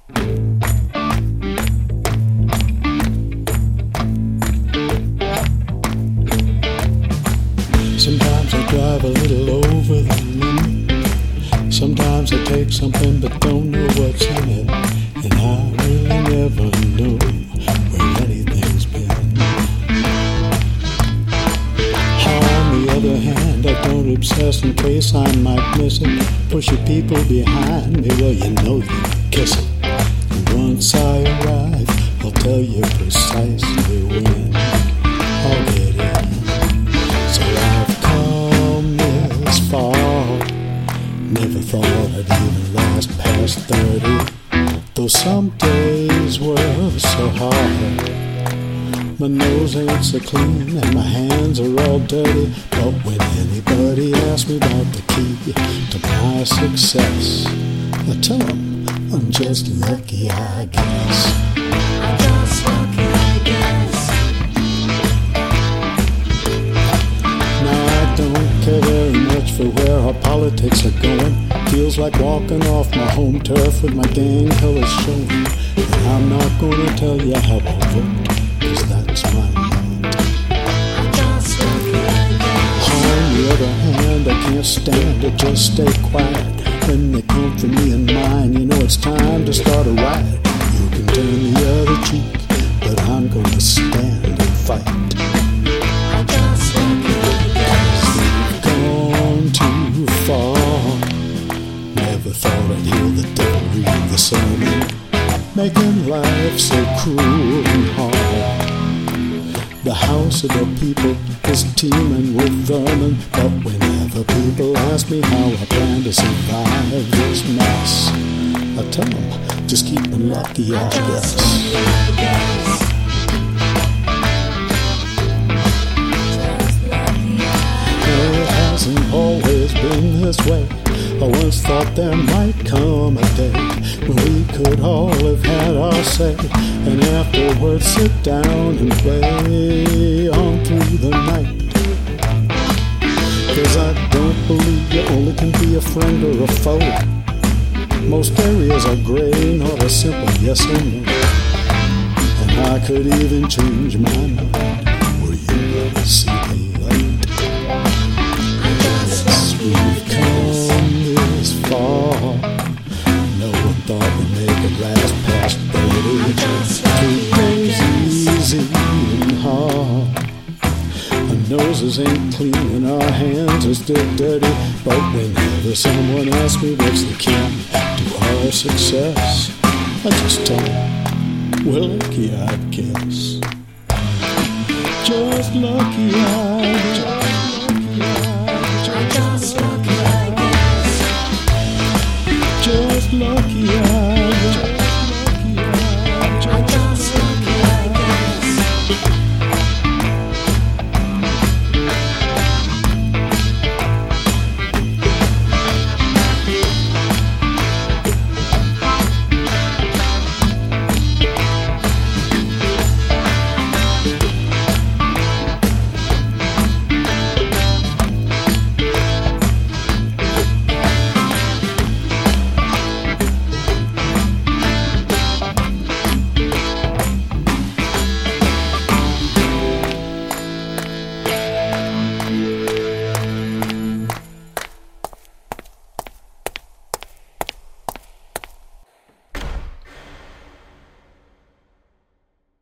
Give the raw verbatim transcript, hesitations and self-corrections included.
Sometimes I drive a little over the limit. Sometimes I take something but don't know what's in it. And I really never know where anything's been. On the other hand, I don't obsess in case I might miss it. Push your people behind me, well you know you kiss it. And once I arrive, I'll tell you precisely when I'll get in. So I've come this far. Never thought I'd even last past thirty. Though some days were so hard. My nose ain't so clean and my hands are all dirty. But when anybody asks me about the key to my success, I tell them I'm just lucky, I guess. I'm just lucky, I guess. Now I don't care very much for where our politics are going. Feels like walking off my home turf with my gang colors showing. And I'm not gonna tell you how I vote, cause that's my mind. I'm just lucky, I guess. On the other hand, I can't stand to just stay quiet. When they come for me and mine, you know it's time to start a riot. You can turn the other cheek, but I'm gonna stand and fight. I'm just lucky, I guess. We've gone too far. Never thought I'd hear the devil read the sermon, making life so cruel and hard. The house of the people is teeming with vermin. But whenever people ask me how I plan to survive this mess, I tell them, just keep it lucky, I guess. I guess. No, it hasn't always been this way. I once thought there might come a day when we could all have had our say, and afterwards sit down and play on through the night. Cause I don't believe you only can be a friend or a foe. Most areas are gray, not a simple yes or no. And I could even change my mind were you gonna see the light. Yes, we've come this far. No one thought we'd make it last past thirty. Two days easy and hard. Our noses ain't clean and our hands are still dirty. But whenever someone asks me what's the key to our success, I just tell them, we're lucky, I guess. Just lucky, I guess.